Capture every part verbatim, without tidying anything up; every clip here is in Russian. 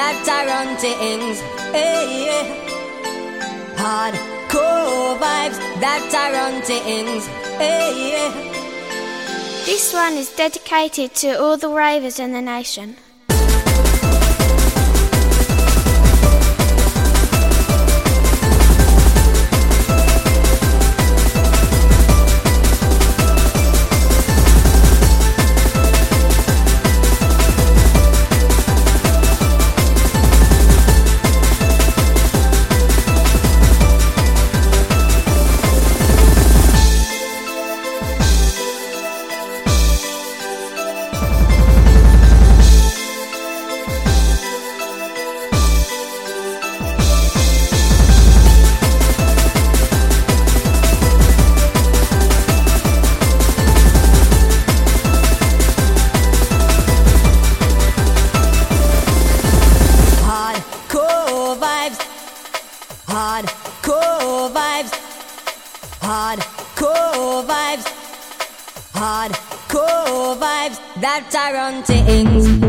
that I run things. Hey, yeah. Hardcore vibes that I run things. Hey, yeah. This one is dedicated to all the ravers in the nation. Hardcore vibes, hardcore vibes, hardcore vibes that I run things.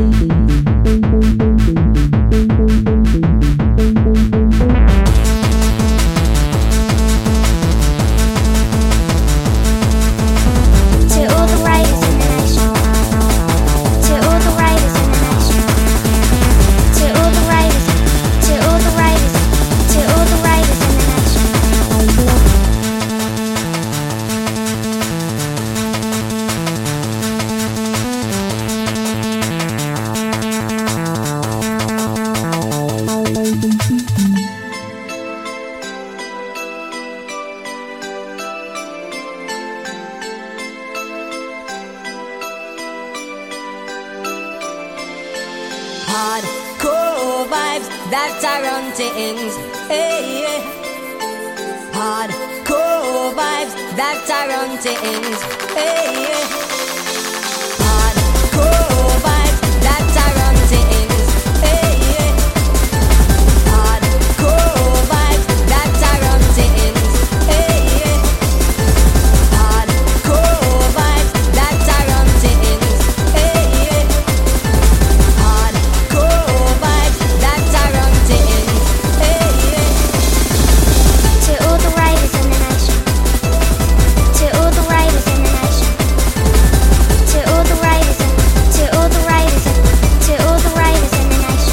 Hardcore vibes that I run things. Hey, yeah. Hardcore vibes that I run things. Hey, yeah. Hardcore vibes that I run things. Hey, yeah. Hardcore vibes that I run things. Hey, yeah. Hardcore vibes that I run things. Hey, yeah. Hardcore vibes that I run things. Hey, yeah. To all the ravers in the nation. To all the ravers in the nation. To all the ravers in, to all the ravers in, to all the ravers in the nation.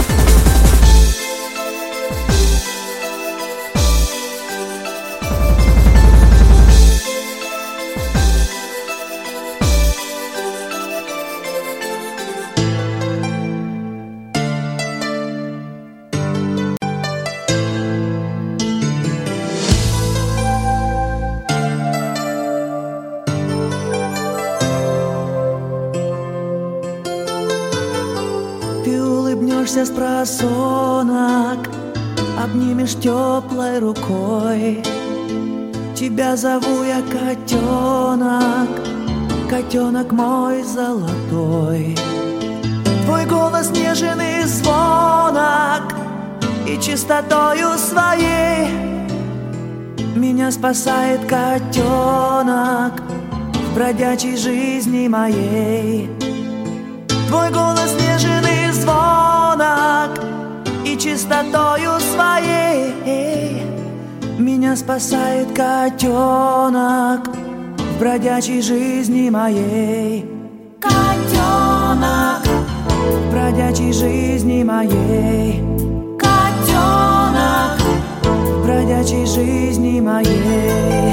Ты улыбнешься с просонок, обнимешь теплой рукой. Тебя зову я котенок, котенок мой золотой. Твой голос нежный звонок, и чистотою своей меня спасает котенок в бродячей жизни моей. Твой голос нежный звонок, и чистотою своей меня спасает котенок в бродячей жизни моей. Котенок в бродячей жизни моей. Котенок в бродячей жизни моей.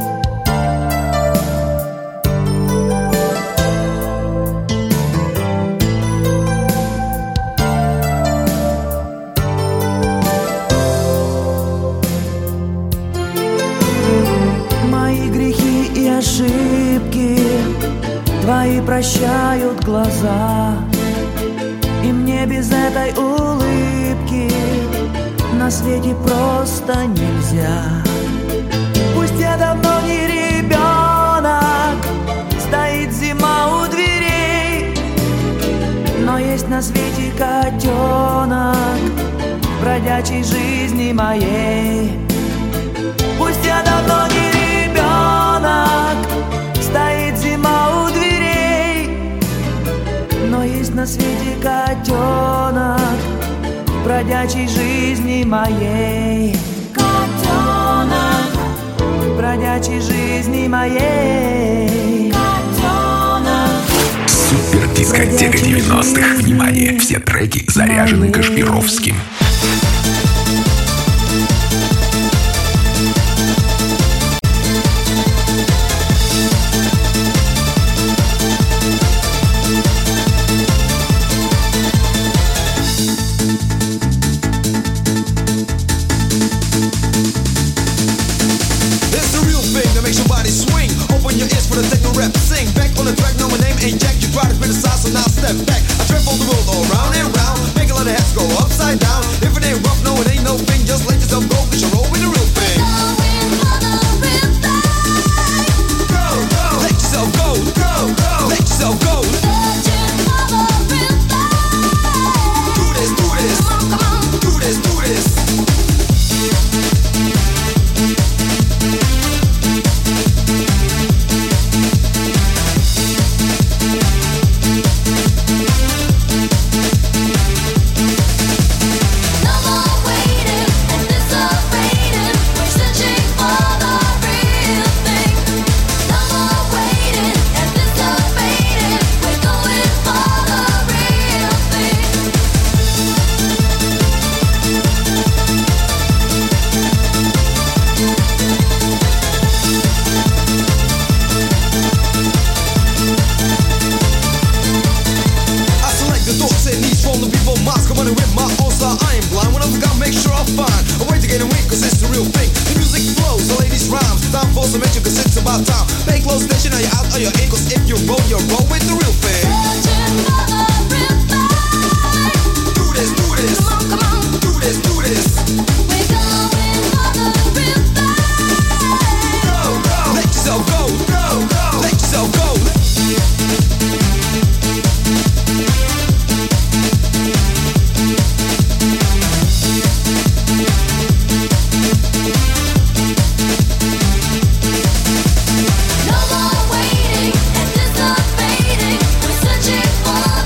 Ошибки твои прощают глаза, и мне без этой улыбки на свете просто нельзя. Пусть я давно не ребенок, стоит зима у дверей, но есть на свете котенок в бродячей жизни моей. Пусть я давно не ребенок, стоит зима у дверей, но есть на свете котенок бродячей жизни моей. Котенок, бродячей жизни моей. Котенок. Супер дискотека девяностых. Внимание, все треки заряжены Кашпировским. No more waiting, anticipating, we're searching for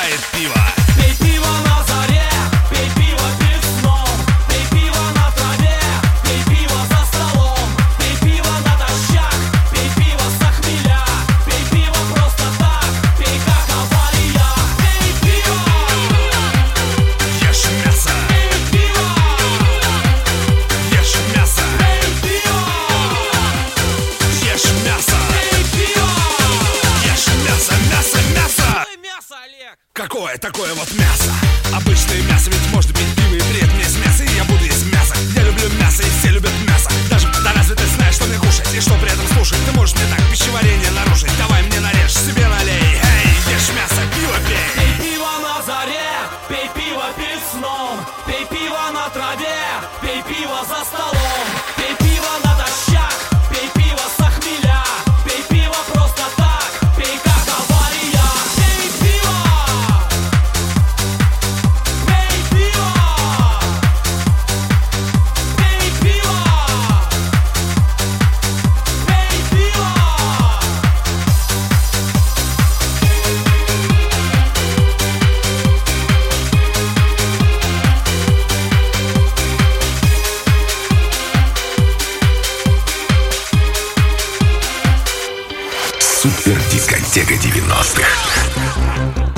бывает пиво. Пей пиво на заре, пей пиво перед сном, пей пиво на траве, пей пиво за столом, пей пиво натощак, пей пиво с хмеля, пей пиво просто так, пей как авария. Пей пиво, Ешь мясо, пей пиво, ешь мясо, пей пиво, ешь мясо, пей пиво. ешь мясо, мясо, мясо. Ой, мясо, Олег! Какое такое вот мясо? Обычное мясо, ведь может быть пиво и бред. Мне с мяса, и я буду есть мясо. Я люблю мясо, и все любят мясо. Даже да разве ты знаешь, что мне кушать и что при этом слушать? Ты можешь мне так пищеварение нарушить. Давай мне нарежь, себе налей. Эй, ешь мясо, пиво пей. Пей пиво на заре, пей пиво перед сном, пей пиво на траве, пей пиво за столом, пей пиво натощак, пей пиво с хмеля, пей пиво просто так, пей как авария. Пей пиво, пей пиво, пей пиво, пей пиво. Супер дискотека девяностых.